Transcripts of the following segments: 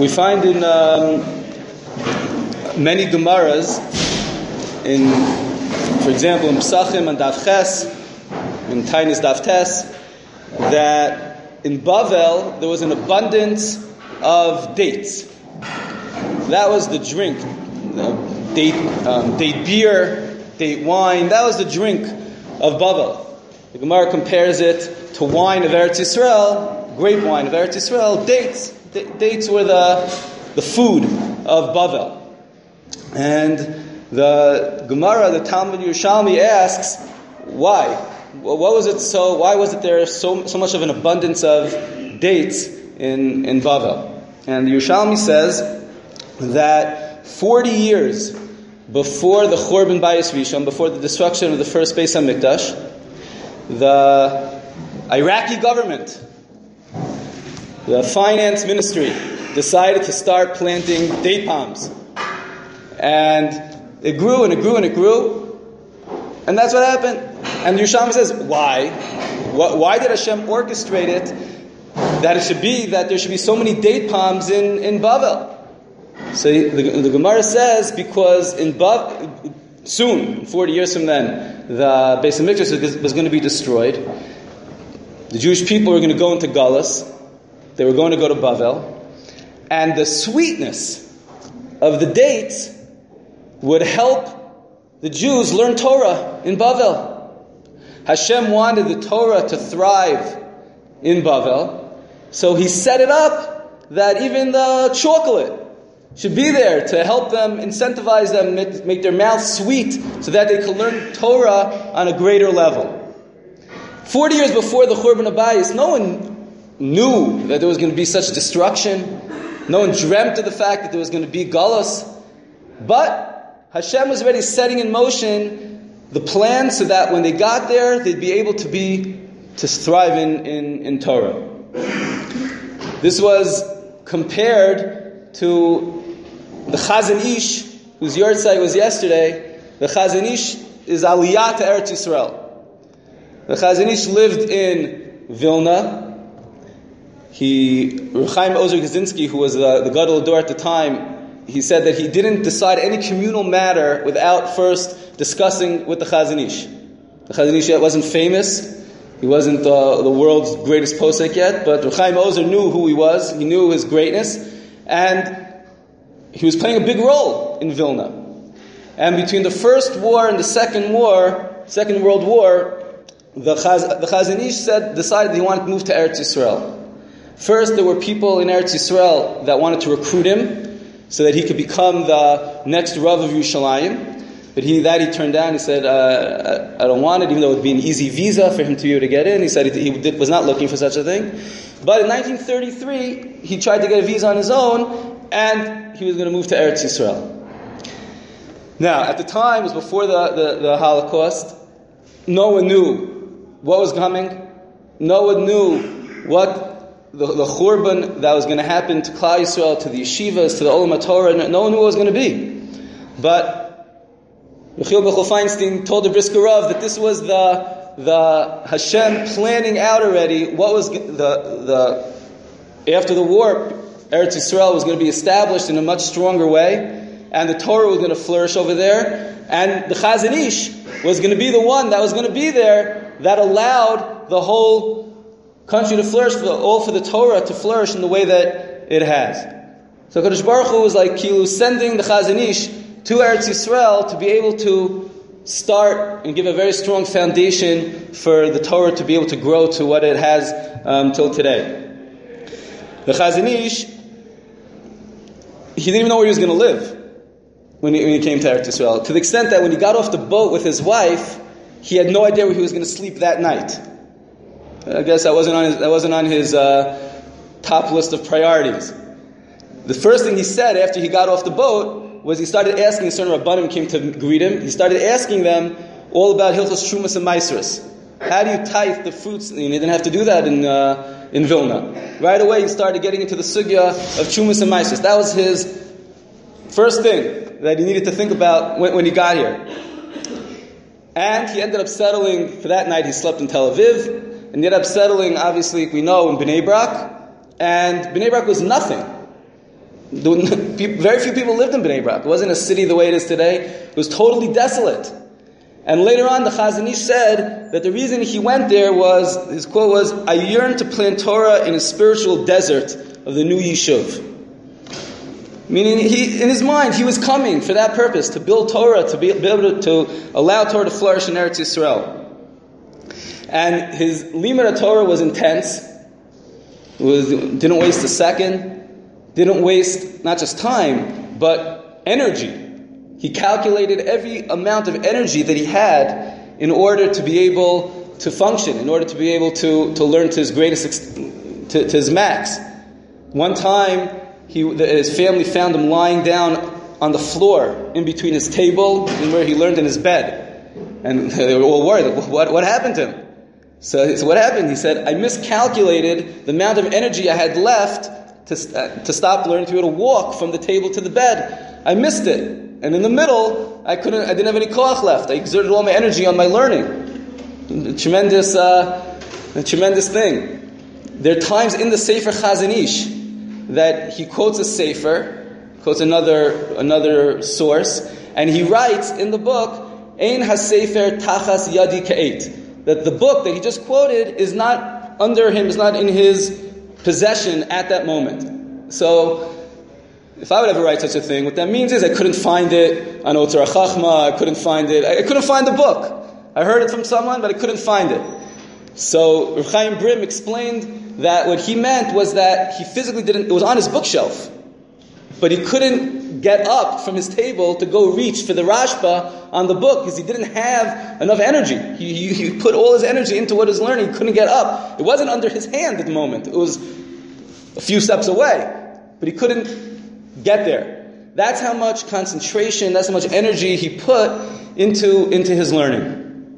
We find in many Gemaras, for example, in Pesachim and Daf Ches, in Tainis Daf Tes, that in Bavel there was an abundance of dates. That was the drink, date beer, date wine. That was the drink of Bavel. The Gemara compares it to wine of Eretz Yisrael, grape wine of Eretz Yisrael. Dates were the food of Bavel. And the Gemara, the Talmud Yerushalmi asks, why? What was it so? Why was it there so much of an abundance of dates in Bavel? And the Yerushalmi says that 40 years before the Churban Bayis Rishon, before the destruction of the first Beis HaMikdash, the Iraqi government, the finance ministry, decided to start planting date palms. And it grew and it grew and it grew. And that's what happened. And Yerushalmi says, why? Why did Hashem orchestrate it that there should be so many date palms in Bavel? So the Gemara says, because soon, 40 years from then, the Beis HaMikdash was going to be destroyed. The Jewish people were going to go into Galus. They were going to go to Bavel. And the sweetness of the dates would help the Jews learn Torah in Bavel. Hashem wanted the Torah to thrive in Bavel, so He set it up that even the chocolate should be there to help them, incentivize them, make their mouths sweet so that they can learn Torah on a greater level. 40 years before the Churban HaBayis, no one knew that there was going to be such destruction. No one dreamt of the fact that there was going to be Galus. But Hashem was already setting in motion the plan so that when they got there, they'd be able to thrive in Torah. This was compared to the Chazon Ish, whose yahrzeit was yesterday. The Chazon Ish is Aliyah to Eretz Yisrael. The Chazon Ish lived in Vilna. Chaim Ozer Kaczynski, who was the Gadol Ador at the time, he said that he didn't decide any communal matter without first discussing with the Chazon Ish. The Chazon Ish yet wasn't famous. He wasn't the world's greatest posek yet, but Chaim Ozer knew who he was. He knew his greatness. And he was playing a big role in Vilna. And between the First War and the Second World War, the Chazon Ish decided he wanted to move to Eretz Yisrael. First, there were people in Eretz Yisrael that wanted to recruit him so that he could become the next Rav of Yerushalayim. But he turned down. He said, I don't want it, even though it would be an easy visa for him to be able to get in. He said he was not looking for such a thing. But in 1933, he tried to get a visa on his own, and he was going to move to Eretz Yisrael. Now, at the time, it was before the Holocaust, no one knew what was coming. No one knew what the Churban that was going to happen to Klal Yisrael, to the yeshivas, to the Olam HaTorah. No one knew what was going to be. But Yechiel Bechor Feinstein told the Brisker Rav that this was the Hashem planning out already what was after the war, Eretz Yisrael was going to be established in a much stronger way, and the Torah was going to flourish over there, and the Chazon Ish was going to be the one that was going to be there that allowed the whole country to flourish, for the Torah to flourish in the way that it has. So Kadosh Baruch Hu was like sending the Chazon Ish to Eretz Yisrael to be able to start and give a very strong foundation for the Torah to be able to grow to what it has till today. The Chazon Ish, he didn't even know where he was going to live when he came to Eretz Yisrael. To the extent that when he got off the boat with his wife, he had no idea where he was going to sleep that night. I guess that wasn't on his top list of priorities. The first thing he said after he got off the boat was he started asking, certain Rabbanim came to greet him, he started asking them all about Hilchos Trumas and Maasros. How do you tithe the fruits? He didn't have to do that in Vilna. Right away he started getting into the sugya of Trumas and Maasros. That was his first thing that he needed to think about when he got here. And he ended up settling, for that night he slept in Tel Aviv, and he ended up settling, obviously, we know, in Bnei Brak. And Bnei Brak was nothing. Very few people lived in Bnei Brak. It wasn't a city the way it is today. It was totally desolate. And later on, the Chazon Ish said that the reason he went there was, his quote was, "I yearn to plant Torah in a spiritual desert of the new Yishuv." Meaning, in his mind, he was coming for that purpose, to build Torah, to be able to allow Torah to flourish in Eretz Yisrael. And his limud of Torah was intense. Didn't waste a second. Didn't waste not just time, but energy. He calculated every amount of energy that he had in order to be able to function, in order to be able to learn to his greatest, to his max. One time, his family found him lying down on the floor in between his table and where he learned in his bed. And they were all worried. What happened to him? So what happened? He said, "I miscalculated the amount of energy I had left to stop learning to be able to walk from the table to the bed. I missed it. And in the middle, I didn't have any koach left. I exerted all my energy on my learning." A tremendous thing. There are times in the Sefer Chazon Ish that he quotes a Sefer, quotes another source, and he writes in the book, "Ein ha-Sefer tachas yadi ka'et," that the book that he just quoted is not under him, is not in his possession at that moment. So, if I would ever write such a thing, what that means is I couldn't find it on Otzar HaChachma, I couldn't find the book. I heard it from someone, but I couldn't find it. So, Reb Chaim Brim explained that what he meant was that he physically it was on his bookshelf, but he couldn't get up from his table to go reach for the Rashba on the book because he didn't have enough energy. He put all his energy into what he was learning, he couldn't get up. It wasn't under his hand at the moment, it was a few steps away, but he couldn't get there. That's how much concentration, that's how much energy he put into his learning.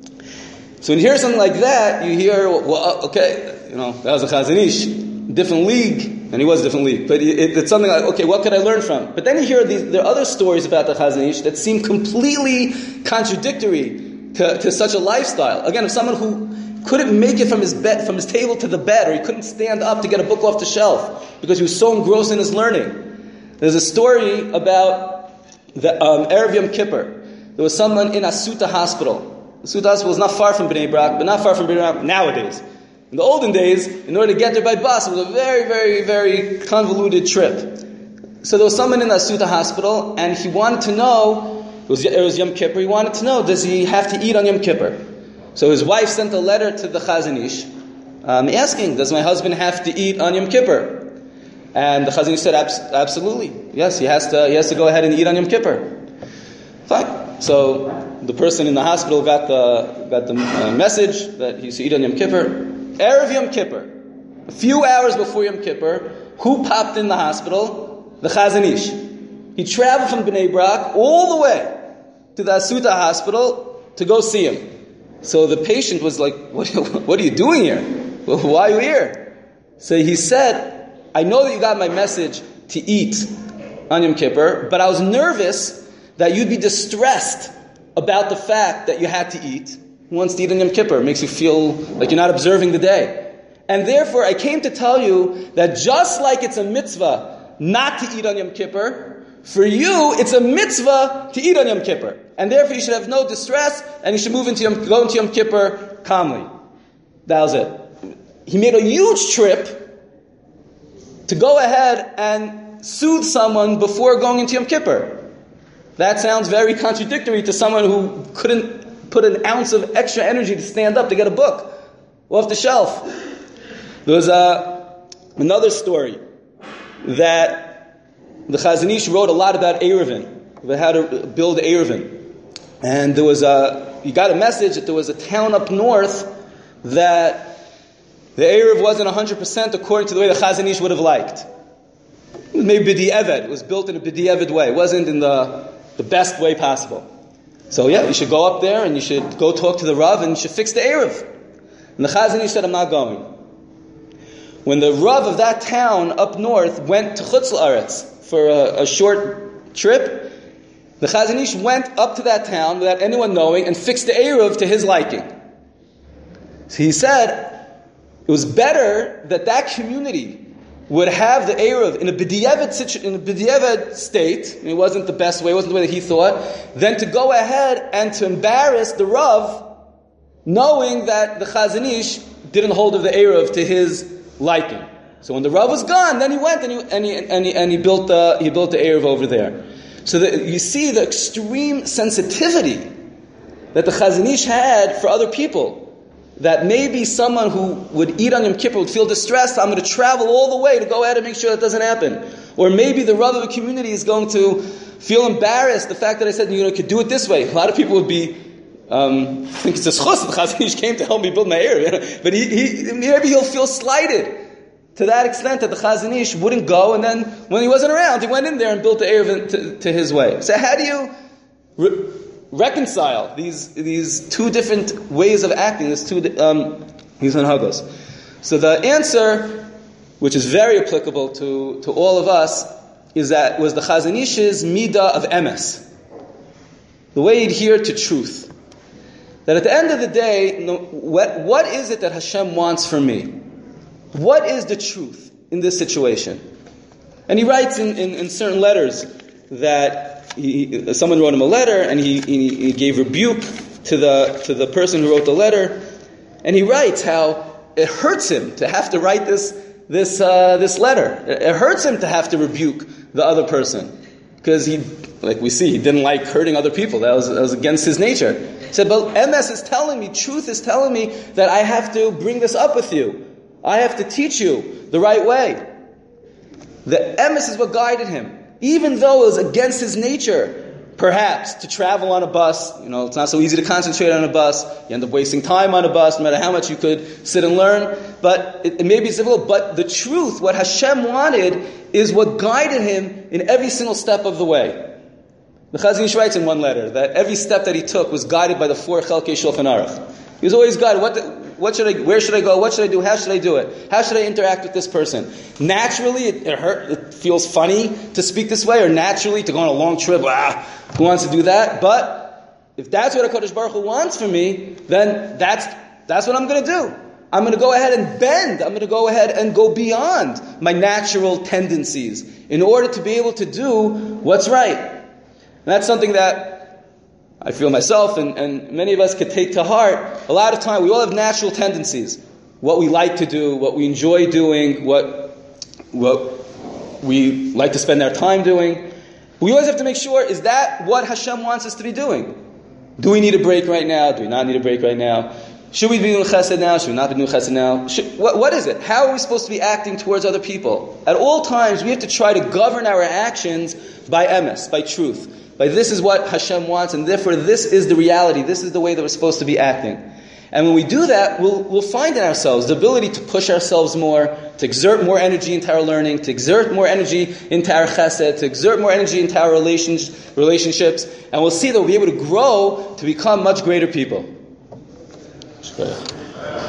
So when you hear something like that, you hear, well, okay, that was a Chazon Ish, different league, and he was a different league. But it's something like, okay, what could I learn from? But then you hear there are other stories about the Chazon Ish that seem completely contradictory to such a lifestyle. Again, of someone who couldn't make it from his table to the bed, or he couldn't stand up to get a book off the shelf because he was so engrossed in his learning. There's a story about the Erev Yom Kippur. There was someone in Asuta Hospital. Asuta Hospital is not far from Bnei Brak, but not far from Bnei Brak nowadays. In the olden days, in order to get there by bus, it was a very, very, very convoluted trip. So there was someone in the Asuta Hospital, and he wanted to know, it was Yom Kippur, he wanted to know, does he have to eat on Yom Kippur? So his wife sent a letter to the Chazon Ish, asking, does my husband have to eat on Yom Kippur? And the Chazon Ish said, absolutely. Yes, he has to go ahead and eat on Yom Kippur. Fine. So the person in the hospital got the message that he should eat on Yom Kippur. Erev Yom Kippur, a few hours before Yom Kippur, who popped in the hospital? The Chazon Ish. He traveled from Bnei Brak all the way to the Asuta Hospital to go see him. So the patient was like, what are you doing here? Why are you here? So he said, I know that you got my message to eat on Yom Kippur, but I was nervous that you'd be distressed about the fact that you had to eat. Who wants to eat on Yom Kippur? It makes you feel like you're not observing the day. And therefore, I came to tell you that just like it's a mitzvah not to eat on Yom Kippur, for you, it's a mitzvah to eat on Yom Kippur. And therefore, you should have no distress, and you should go into Yom Kippur calmly. That was it. He made a huge trip to go ahead and soothe someone before going into Yom Kippur. That sounds very contradictory to someone who couldn't put an ounce of extra energy to stand up to get a book off the shelf. There was another story that the Chazon Ish wrote a lot about Eruvin, about how to build Eruvin. And he got a message that there was a town up north that the Eruv wasn't 100% according to the way the Chazon Ish would have liked. It was maybe B'di'evet. It was built in a B'di'evet way. It wasn't in the best way possible. So you should go up there and you should go talk to the Rav and you should fix the Eruv. And the Chazon Ish said, I'm not going. When the Rav of that town up north went to Chutz La'aretz for a short trip, the Chazon Ish went up to that town without anyone knowing and fixed the Eruv to his liking. So he said, it was better that community would have the Eruv in a b'diavad state, and it wasn't the best way, it wasn't the way that he thought, then to go ahead and to embarrass the Rav, knowing that the Chazon Ish didn't hold of the Eruv to his liking. So when the Rav was gone, then he went and he built the Eruv over there. So that you see the extreme sensitivity that the Chazon Ish had for other people. That maybe someone who would eat on Yom Kippur would feel distressed. I'm going to travel all the way to go ahead and make sure that doesn't happen. Or maybe the Rav of the community is going to feel embarrassed the fact that I said, could do it this way. A lot of people would be think it's a schus. The Chazon Ish came to help me build my Eruv, but maybe he'll feel slighted to that extent that the Chazon Ish wouldn't go, and then when he wasn't around, he went in there and built the Eruv to his way. So how do you reconcile these two different ways of acting, these hanhagos? So the answer, which is very applicable to all of us, was the Chazon Ish's midah of emes, the way he adhered to truth. That at the end of the day, what is it that Hashem wants from me? What is the truth in this situation? And he writes in certain letters that someone wrote him a letter, and he gave rebuke to the person who wrote the letter, and he writes how it hurts him to have to write this letter. It hurts him to have to rebuke the other person because he didn't like hurting other people. That was against his nature. He said, but MS is telling me, truth is telling me that I have to bring this up with you. I have to teach you the right way. The emes is what guided him. Even though it was against his nature, perhaps, to travel on a bus. It's not so easy to concentrate on a bus. You end up wasting time on a bus, no matter how much you could sit and learn. But it may be difficult. But the truth, what Hashem wanted, is what guided him in every single step of the way. The Chazon Ish writes in one letter that every step that he took was guided by the 4 Chelkei Shulchan Aruch. He was always guided. Where should I go? What should I do? How should I do it? How should I interact with this person? Naturally, it feels funny to speak this way, or naturally to go on a long trip. Who wants to do that? But if that's what HaKadosh Baruch Hu wants from me, then that's what I'm going to do. I'm going to go ahead and bend. I'm going to go ahead and go beyond my natural tendencies in order to be able to do what's right. And that's something that I feel myself and many of us could take to heart. A lot of time, we all have natural tendencies. What we like to do, what we enjoy doing, what we like to spend our time doing. We always have to make sure, is that what Hashem wants us to be doing? Do we need a break right now? Do we not need a break right now? Should we be doing chesed now? Should we not be doing chesed now? What is it? How are we supposed to be acting towards other people? At all times, we have to try to govern our actions by emes, by truth. Like, this is what Hashem wants, and therefore this is the reality. This is the way that we're supposed to be acting. And when we do that, we'll find in ourselves the ability to push ourselves more, to exert more energy into our learning, to exert more energy into our chesed, to exert more energy into our relationships, and we'll see that we'll be able to grow to become much greater people.